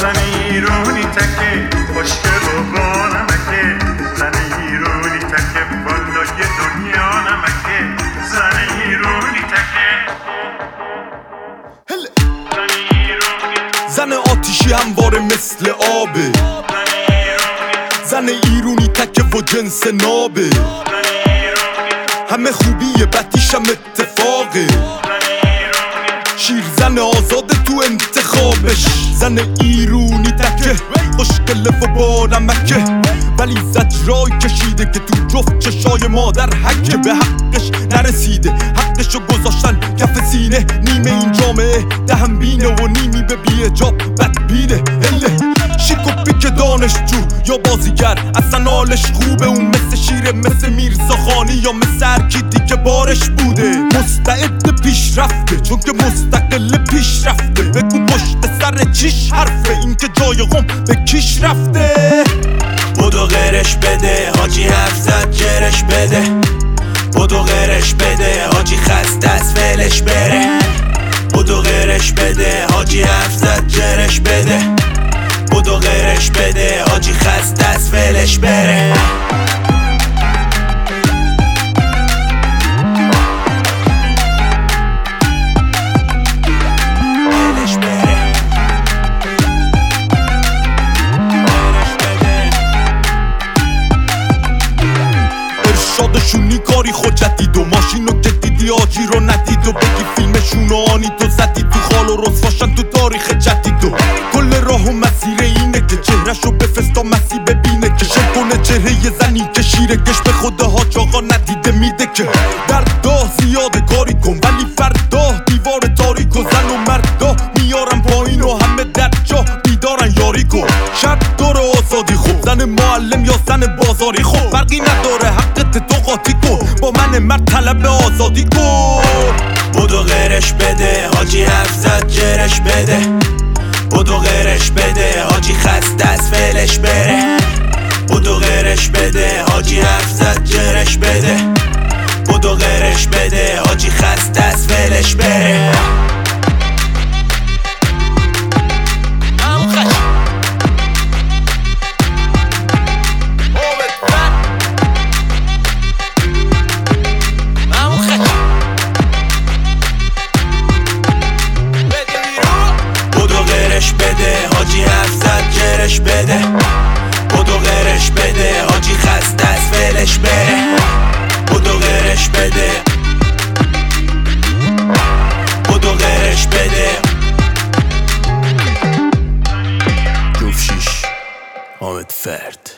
زن ایرونی تکه خوشگل و با نمکه زن ایرونی تکه بالای دنیا نمکه زن ایرونی تکه زن آتیشی همواره مثل آبه زن ایرونی تکه و جنس نابه همه خوبیه بدیش هم اتفاقه شیر زن آزاده تو انتخابش زن ایرونی تکه خوشگله و با نمکه ولی زجرای کشیده که تو جفت چشای مادر حکه به حقش نرسیده حقشو گذاشتن کف سینه نیمه این جامعه دهم بینه و نیمی به بی اجاب بدبینه شیک و پیک دانشجو یا بازیگر اصلا حالش خوبه اون مثل شیره مثل میرزا خانی یا مثل ارکیدی که بارش بوده مستعد پیش رفته چون که مستقل پیش رفته بگو پشت سر چیش حرفه این که جای قم به کیش رفته بودو غیرش بده حاجی حرف زد جرش بده بودو غیرش بده حاجی خسته از فعلش بره بودو غیرش بده حاجی حرف زد جرش بده بودو غیرش بده حاجی خسته از فعلش بره ارشادشونی کاری خود جدید و ماشینو که دیدی آجی رو ندید و بگی فیلمشونو آنی تو زدی تو خال و رسواشن تو تاریخ جدید و کل راه و مسیر اینه که چهرشو بفستا مسی ببینه که شل کنه چهره یه زنی که شیره گش به خود حاج آقا ندیده میده که دردا زیاده کاری کن ولی فردا دیوار تاریک و زن و مردا میارن پایین و همه در جا بیدارن یاری کن شرط داره آزادی خوب زن معلم یا زن بازاری خوب فرقی نداره حقت تو قاطی کن با من مرد طلب آزادی کن بودو غیرش بده حاجی حرف زد جرش بده بودو غیرش بده حاجی خسته از فعلش بره بودو غیرش بده حاجی حرف زد جرش بده بودو غیرش بده حاجی خسته از فعلش بره بده حاجی حرف زد جرش بده بودو غیرش بده حاجی خسته از فعلش بره بودو غیرش بده بودو غیرش بده جفت شیش حامد فرد